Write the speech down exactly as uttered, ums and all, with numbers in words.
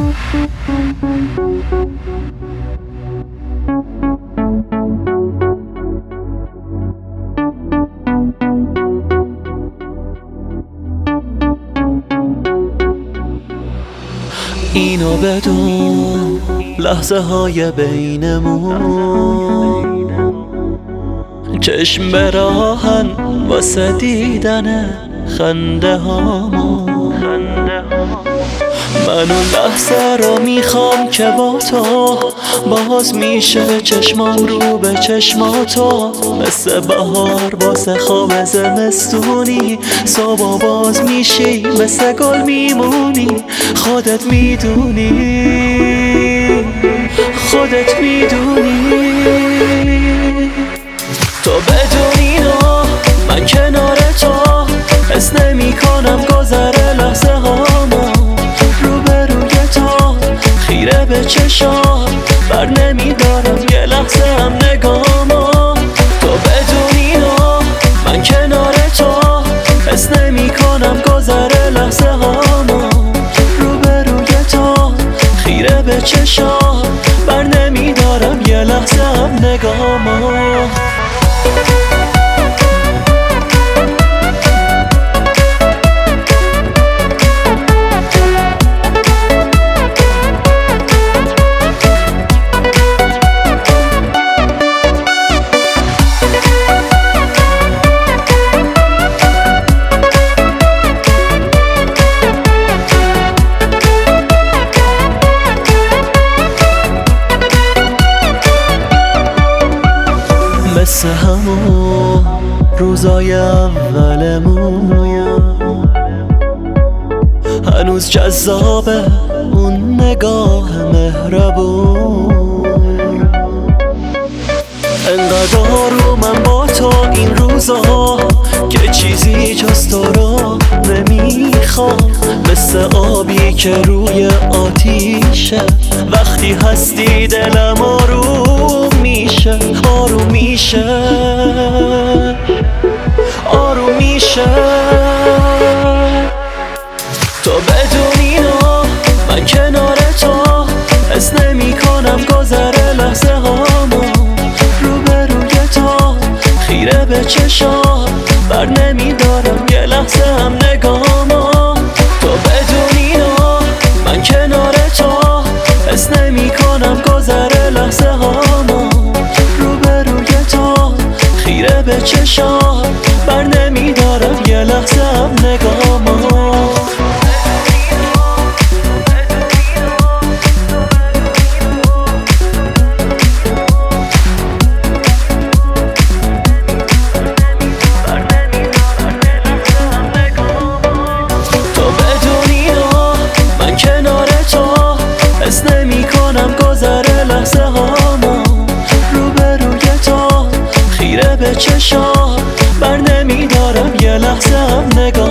اینو بدون لحظه های بینمون چشم به راهن واسه دیدن خنده هامون. من اون لحظه رو میخوام که با تو باز میشه چشمام رو به چشماتو، مثل بهار واسه خواب زمستونی صبح باز میشی مثل گل میمونی. خودت میدونی خودت میدونی تو بدون اینا من کنار تو حس نمی کنم گذره لحظه هامو. روبروی تو خیره به چشات بر نمی دارم یه لحظه هم نگامو. تو بدون اینا من کنار تو حس نمی کنم گذره لحظه هامو. روبروی تو خیره به چشات بر نمی دارم یه لحظه هم نگامو. مثل همون روزای اولمون هنوز جذابه اون نگاه مهربون. انقدر رو من با تو این روزا که چیزی جز تو رو نمیخوام. مثل آبی که روی آتیشه وقتی هستی دلم آروم میشه آروم میشه آروم میشه. تو بدون اینا من کنار تو حس نمی کنم گذره لحظه هامو. روبروی تو خیره به چشات بر نمی دارم یه لحظه هم نگامو. تو بدون اینا من کنار تو حس نمی کنم گذره لحظه هامو. روبروی تو خیره به چشات بر نمی دارم یه لحظه هم نگامو. حس نمی کنم گذره لحظه هامو. روبروی تو خیره به چشات بر نمی دارم یه لحظه هم نگاه